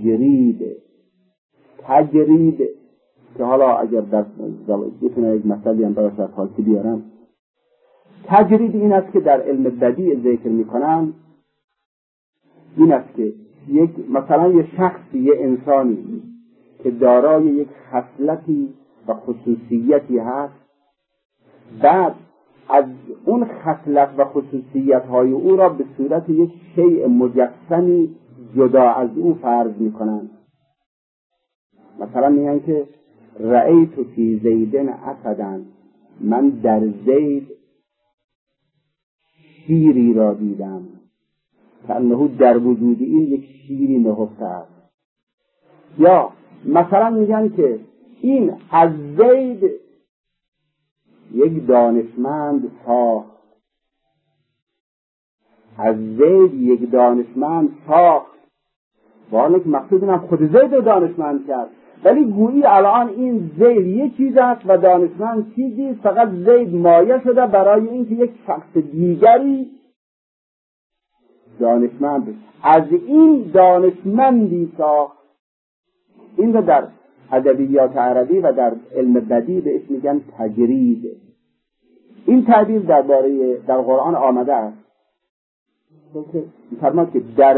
تجرید که حالا اگر در بتونه یک مثالی هم براش در فارسی بیارم. تجرید این است که در علم بدیع ذکر میکنن، این است که مثلا یه شخصی، یه انسانی که دارای یک خصلتی و خصوصیتی هست، بعد از اون خصلت و خصوصیت های او را به صورت یک شیء مجسمی جدا از او فرض میکنن. مثلا میگن که رأیت فی زیدن اسدا، من در زید شیری را دیدم که انه در وجود این یک شیری نهفته است. یا مثلا میگن که این از زید یک دانشمند ساخت، از زید یک دانشمند ساخت، والا که مقصود اینم خود زید دانشمند کرد، ولی گویی الان این زید یک چیز است و دانشمند چیزی، فقط زید مایه شده برای اینکه یک شخص دیگری دانشمند از این دانشمندی ساخت. این رو در ادبیات عربی و در علم بدیع بهش میگن تجرید. این تعبیر در قرآن آمده است. می‌فرماد که در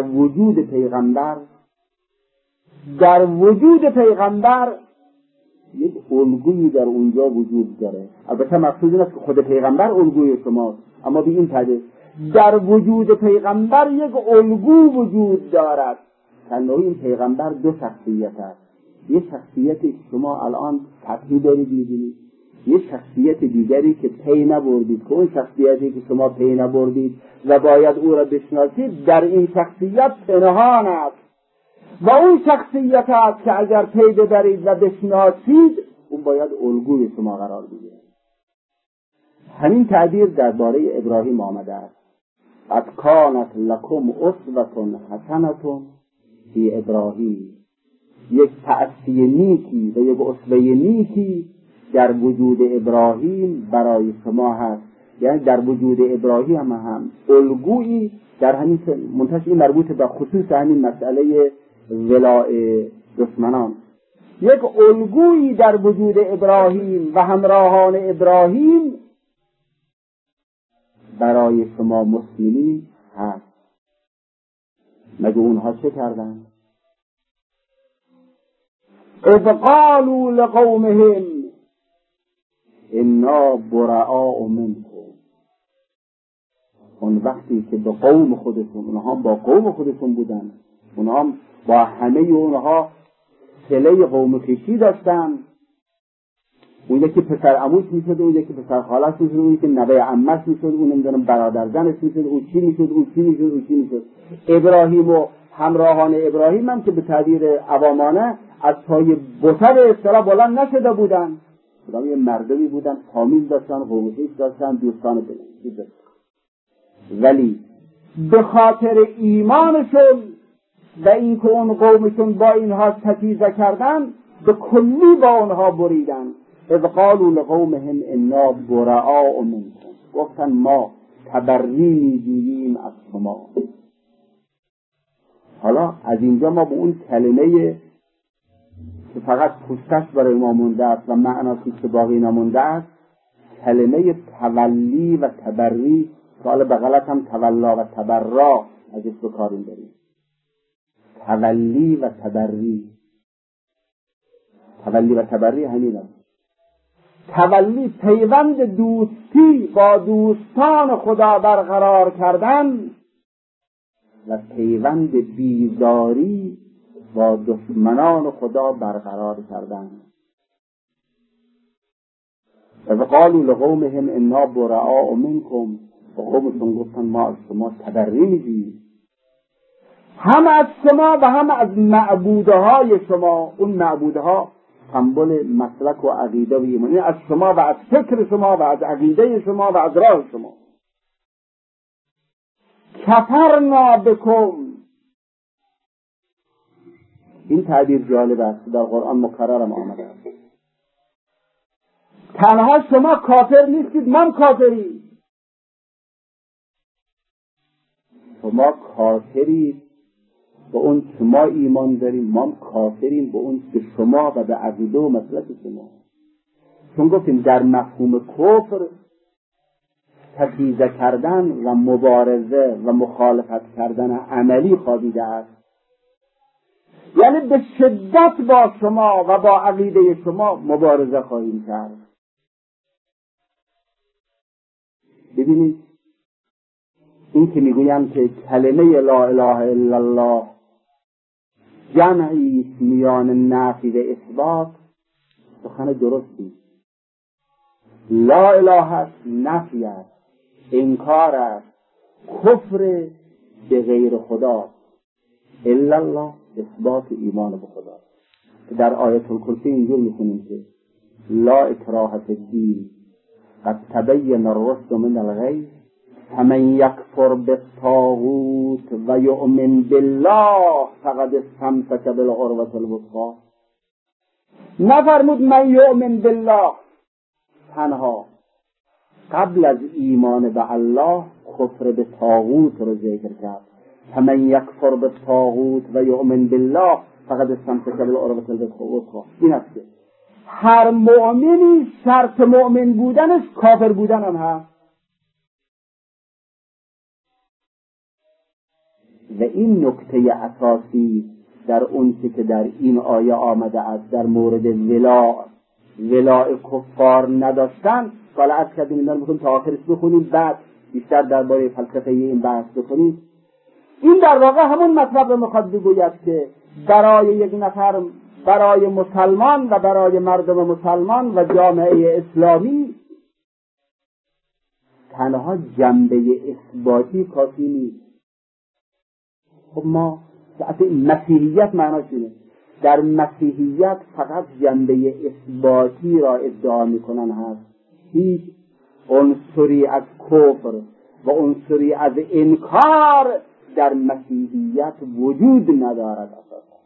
وجود پیغمبر یک الگویی در اونجا وجود داره. البته مقصود این است که خود پیغمبر الگوی شماست، اما به این تعبیر در وجود پیغمبر یک الگو وجود دارد. تنها این پیغمبر دو شخصیت است. یک شخصیتی که شما الان سطحی دارید می‌بینید، یک شخصیت دیگری که پی نبردید، که اون شخصیتی که شما پی نبردید و باید او را بشناسید در این شخصیت پنهان است و اون شخصیت است که اگر پی ببرید و بشناسید اون باید الگوی شما قرار بگیرد. همین تعبیر درباره ابراهیم آمده است. قد کانت لکم اسوة حسنة فی ابراهیم. یک تأسی نیکی و یک اسوه نیکی در وجود ابراهیم برای شما هست. یعنی در وجود ابراهیم هم الگویی در همین منتشی مربوط به خصوص همین مسئله ولاء دشمنان، یک الگویی در وجود ابراهیم و همراهان ابراهیم برای شما مسلمین هست. مگه اونها چه کردن؟ اذ قالوا لقومهم انا براء منکم. اون وقتی که به قوم خودشون، اونها با قوم خودشون بودن، اونها با همه اونها صله قوم خویشی داشتن، اون یکی پسر عموش میشد، اون یکی پسر خالش میشد، اون یکی نوه عمش میشد، اون نمیدونم برادر زنش میشد، اون چی میشد. ابراهیم و همراهان ابراهیم هم که به تعبیر عوامانه از پای بت به اصطلاح بلند نشده بودن، خدا یه مردمی بودن، فامیل داشتن، قوم خویش داشتن، دوستان داشتن، ولی به خاطر ایمانشون و اینکه اون قومشون با اینها ستیزه کردن به کلی با اونها بریدن. اذ قالوا لقومهم انا براء منکم. گفتن ما تبری می‌گیریم از شما. حالا از اینجا ما به اون کلمه که فقط پوستش برای ما مونده است و معناش که باقی نمونده است، کلمه تولی و تبری، که حالا به غلط هم تولا و تبرا ازش به کار می‌بریم. تولی و تبری همین است. تولی پیوند دوستی با دوستان خدا برقرار کردن و پیوند بیزاری با دشمنان خدا برقرار کردن. و قالوا لقومهم انا براء منکم. و قومشون گفتن ما از شما تبری می‌گیریم، هم از شما و هم از معبودهای شما. اون معبودها سمبل مسلک و عقیده و ایمان، از شما و از فکر شما و از عقیده شما و از راه شما. کفرنا بکم. این تعبیر جالب است، در قرآن مکررم آمده است. تنها شما کافر نیستید، من کافرید. شما کافرید به اون که ما ایمان داریم، ما کافریم به اون که شما و به عقیده و مسلک شما. چون گفتیم در مفهوم کفر ستیزه کردن و مبارزه و مخالفت کردن عملی خوابیده است. یعنی به شدت با شما و با عقیده شما مبارزه خواهیم کرد. ببینید این که میگویم که کلمه لا اله الا الله جمعی میان نفی و اثبات، سخن درستی. لا اله است، نفی است، انکار است، کفر به غیر خدا. الا الله اثبات ایمان به خدا. در آیت الکرسی اینجور میخونیم که لا اکراه فی الدین قد تبین الرشد من الغی فمن یکفر بالطاغوت و یؤمن بالله فقد استمسک بالعروة الوثقی. نفرمود من یؤمن بالله تنها، قبل از ایمان به الله کفر به طاغوت رو ذکر کرد. فمن یکفر بالطاغوت و یؤمن بالله فقد استمسک بالعروة الوثقی. این است که هر مؤمنی شرط مؤمن بودنش کافر بودن هم هست. و این نکته اساسی در اون که در این آیه آمده است در مورد ولاء کفار نداشتن. حالا از کردیم اینا رو میخونیم تا آخرش بخونیم، بعد بیشتر درباره فلسفه این بحث بکنیم. این در واقع همون مطلب رو میخواد بگوید که برای یک نفر، برای مسلمان و برای مردم مسلمان و جامعه اسلامی تنها جنبه اثباتی کافی نیست. خب ما مسیحیت معناش اینه، در مسیحیت فقط جنبه اثباتی را ادعا میکنن هست، هیچ عنصری از کفر و عنصری از انکار در مسیحیت وجود ندارد. اساسا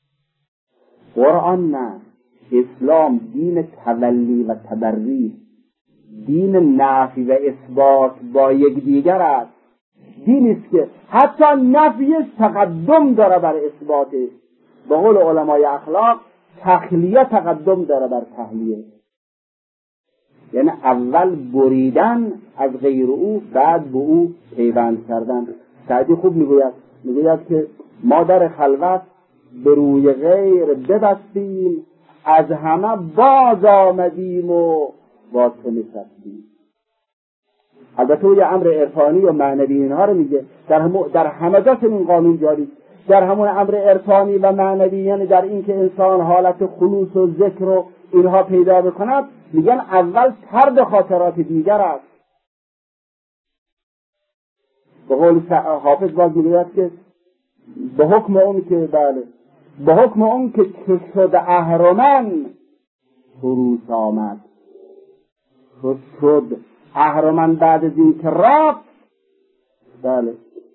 قرآن نه، اسلام دین تولی و تبری، دین نفی و اثبات با یکدیگر است. دینی است که حتی نفیش تقدم داره بر اثباتش. به قول علمای اخلاق تخلیه تقدم داره بر تحلیه، یعنی اول بریدن از غیر او، بعد به او پیوند کردن. سعدی خوب میگوید که ما در خلوت به روی غیر ببستیم، از همه باز آمدیم و با تو نشستیم. البته او یه امر عرفانی و معنوی اینها رو میگه، در همه جا این قانون جاری، در همون امر عرفانی و معنوی، یعنی در این که انسان حالت خلوص و ذکر و اینها پیدا بکند، میگن اول طرد خاطرات دیگر است. به قول حافظ باز میگوید که به حکم اون که چه شد اهرمن فروش آمد. شد اهرمن بعد از این که رفت، بله،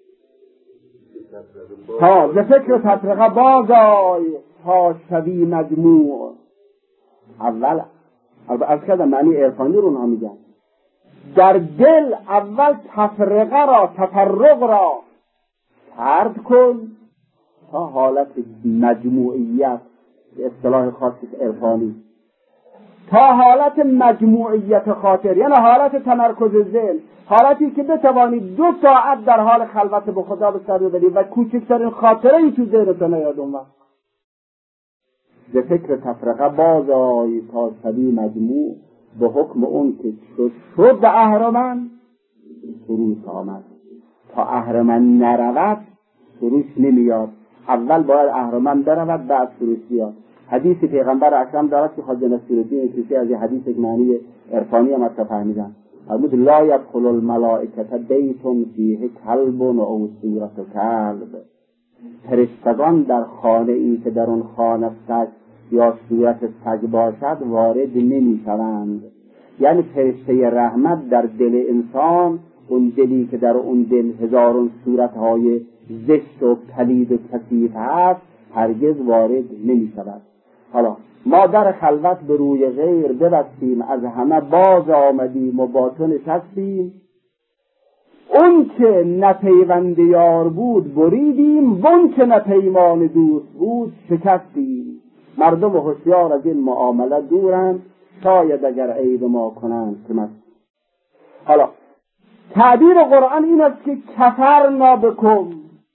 تا ز فکر تفرقه بازای تا شوی مجموع. اول از کدام معنی عرفانی رو نمیگن، در دل اول تفرقه را، تفرق را طرد کن تا حالت مجموعیت، به اصطلاح خاص عرفانی، تا حالت مجموعیت خاطر، یعنی حالت تمرکز ذهن، حالتی که بتوانید 2 ساعت در حال خلوت به خدا به سر ببرید و کوچکترین خاطره ای تو ذهنتون نیاد. اون وقت ز فکر تفرقه بازآی تا شوی مجموع، به حکم اون که شد اهرمن سروش آمد. تا اهرمن نرود سروش نمیاد، اول باید اهرمن برود بعد سروش بیاد. حدیث پیغمبر اکرم دارد که خواجه نصیرالدین انتوسی از این حدیث یک معنی عرفانی هم فهمیدن. فرمود لا یدخل الملائکة بیت فیه کلب او صورت کلب. فرشتگان در خانه ای که در اون خانه سگ یا صورت سگ باشد وارد نمی شوند. یعنی فرشته رحمت در دل انسان، اون دلی که در اون دل هزارون صورتهای زشت و پلید و کثیف هست، هرگز وارد نمی شود. حالا ما در خلوت به روی غیر ببستیم، از همه باز آمدیم و با تو نشستیم. اون که نپیوند یار بود بریدیم، اون که نپیمان دوست بود شکستیم. مردم هوشیار از این معامله دورند، شاید اگر عیب ما کنند که حالا تعبیر قرآن این است که کفرنا بکم.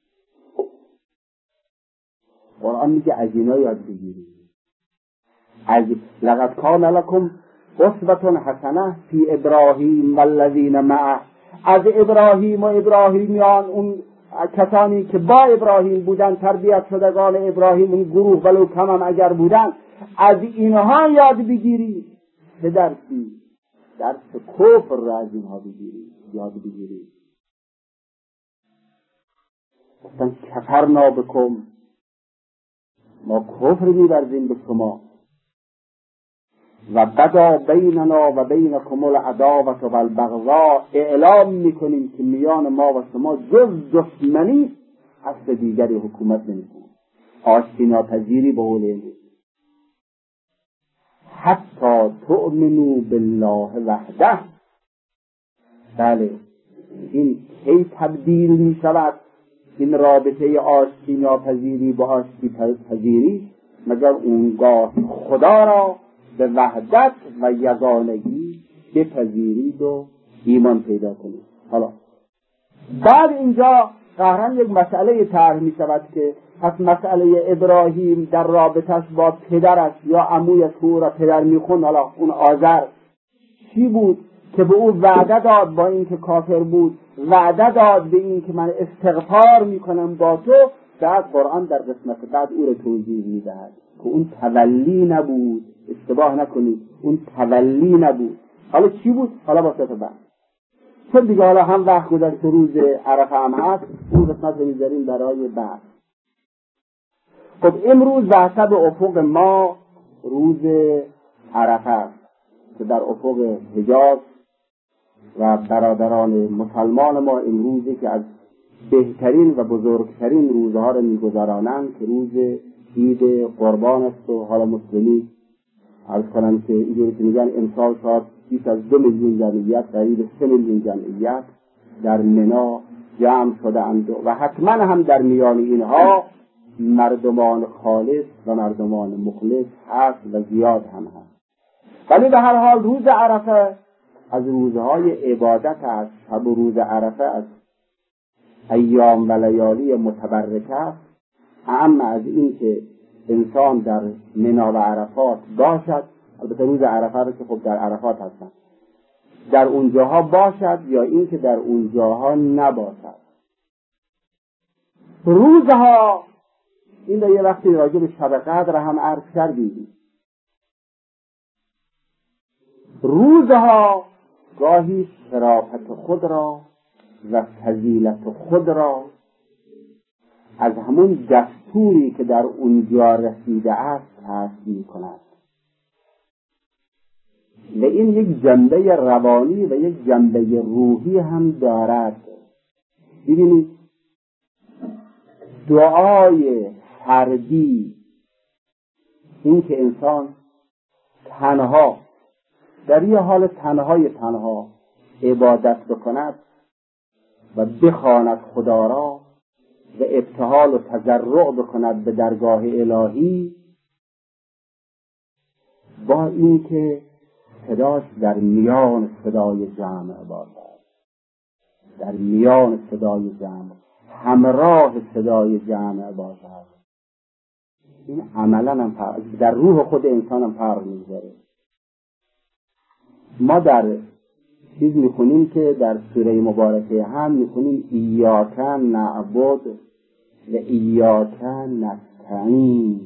قرآن میگه از اینا یاد بگیرید. لقد کان لکم اسوة حسنة فی ابراهیم والذین معه. از ابراهیم و ابراهیمیان، اون کسانی که با ابراهیم بودن، تربیت شدگان ابراهیم، اون گروه ولو کم هم اگر بودن، از اینها یاد بگیرید. چه درسی؟ درس کفر را از اینها بگیرید، یاد بگیرید. گفتن کفرنا بکم، ما کفر می‌ورزیم به شما. و بدا بیننا و بینکم العداوة و البغضاء، اعلام میکنیم که میان ما و شما جز دشمنی اصل دیگری حکومت نمیکنه. آشتی ناپذیری به قول امروز. حتی تؤمنوا بالله وحده. بله، این کی تبدیل می شود این رابطه آشتی ناپذیری با آشتی پذیری؟ مگر اونگاه خدا را به وحدت و یگانگی بپذیرید و ایمان پیدا کنید. حالا بعد اینجا قهرن یک مسئله طرح می شود که پس مسئله ابراهیم در رابطش با پدرش یا عموی تو را پدر می خوند، حالا اون آذر چی بود که به او وعده داد با اینکه کافر بود، وعده داد به این که من استغفار میکنم با تو. بعد قرآن در قسمت بعد او را توضیح میدهد که اون تولی نبود، اشتباه نکنید، اون تولی نبود. حالا چی بود؟ حالا با صفت بعد چون دیگه حالا هم وقت گذشت، روز عرفه هم هست، اون قسمت رو میذاریم برای بعد. خب امروز به حسب افق ما روز عرفه است که در افق حجاز و برادران مسلمان ما امروزی که از بهترین و بزرگترین روزها را میگذرانند که روز عید قربان است. و حالا مسلمی عرض کنم که اینجوری که میگن امسال شاید بیش از 2 میلیون جمعیت، قریب 3 میلیون جمعیت در منی جمع شده‌اند و حتما هم در میان اینها مردمان خالص و مردمان مخلص هست و زیاد هم هست. ولی به هر حال روز عرفه از روزهای عبادت است. شب روز عرفه از ایام و لیالی متبرکه است. اما از این که انسان در منی و عرفات باشد، البته روز عرفه رو که خب در عرفات هستن، در اونجاها باشد یا این که در اونجاها نباشد. روزها این رو یه وقتی راجع به شب قدر هم عرض کردیم. روزها گاهی شرافت خود را و فضیلت خود را از همون دستوری که در اونجا رسیده است حذف می‌کند و این یک جنبه روانی و یک جنبه روحی هم دارد. ببینید دعای فردی، این که انسان تنها در یه حال تنها عبادت بکند و بخواند خدا را و ابتهال و تضرع بکند به درگاه الهی، با این که صداش در میان صدای جمع باشد، در میان صدای جمع، همراه صدای جمع باشد. این عملا هم در روح خود انسان هم فرق میذاره. ما در چیز میخونیم که در سوره مبارکه هم میخونیم ایاک نعبد و ایاک نستعین.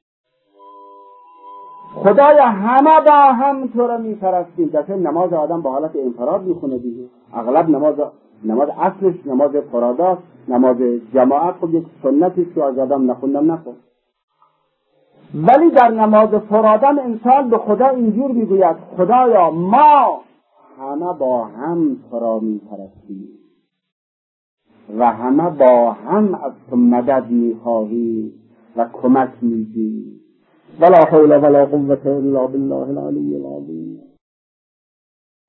خدایا همه با هم تو را میپرستیم. در نماز آدم با حالت انفراد میخونه دیگه. اغلب نماز اصلش نماز فراداست. نماز جماعت خب یک سنتی است که از آدم نخوندم نخون. ولی در نماز فرادم انسان به خدا اینجور میگوید خدایا ما همه با هم تو را میپرستیم و همه با هم از تو مدد میخواهیم و کمک میگیم. ولا حول ولا قوة الا بالله العلی العظیم.